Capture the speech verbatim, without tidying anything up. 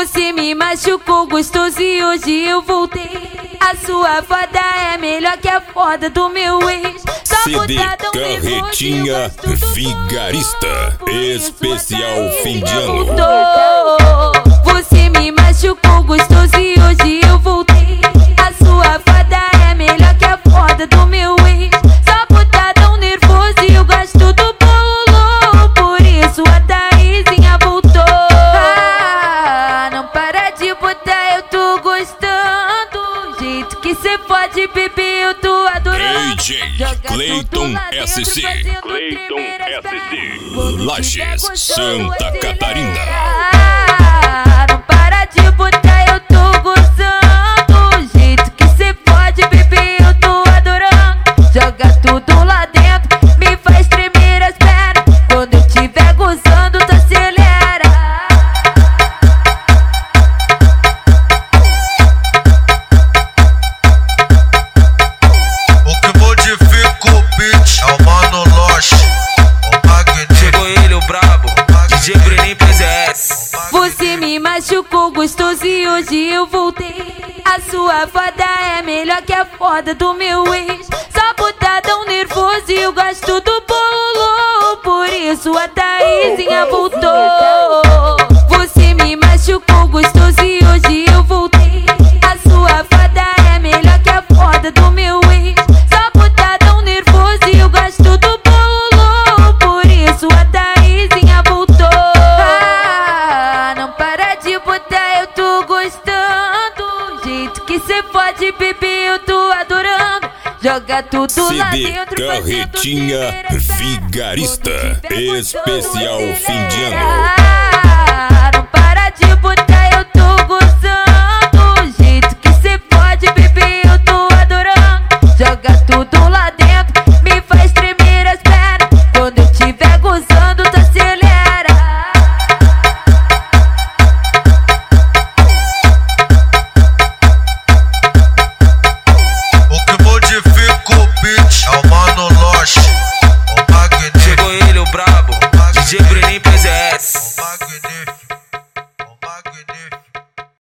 Você me machucou gostoso e hoje eu voltei. A sua foda é melhor que a foda do meu ex. C D Carretinha Vigarista, especial fim de ano. Você me machucou gostoso e hoje eu voltei. A sua foda é melhor que a foda do meu ex. Só por tá tão nervoso e eu gosto do bolo. Por isso a Thaisinha voltou. Ah, não para de botar, eu tô gostando. Jeito que cê pode beber, eu tô adorando. D J Cleiton S C, Cleiton S C, Lages, Santa Catarina. Ah, não para de botar, eu tô gozando. Jeito que cê pode beber, eu tô adorando. Joga tudo lá dentro, me faz tremer as pernas. Quando eu tiver gozando, tu acelera. O que modifica o beat é o Mano Loche, o Magnífico. Chegou ele, o brabo, D J Brenin P Z S. Você me machucou gostoso e hoje eu voltei. A sua foda é melhor que a foda do meu ex. Só por tá tão nervoso e eu gosto do bolo. Por isso a Thaisinha voltou. Você me machucou gostoso e hoje eu voltei. A sua foda é melhor que a foda do meu ex. Só por tá tão nervoso e eu gosto do bolo. Por isso a Thaisinha voltou. Ah, não para de botar, eu tô gostando. Jeito que cê pode beber, eu tô adorando. Joga tudo lá C D dentro, Carretinha fazendo tremer as pernas. Vigarista, Quando tiver especial gozando, fim de ano. acelera.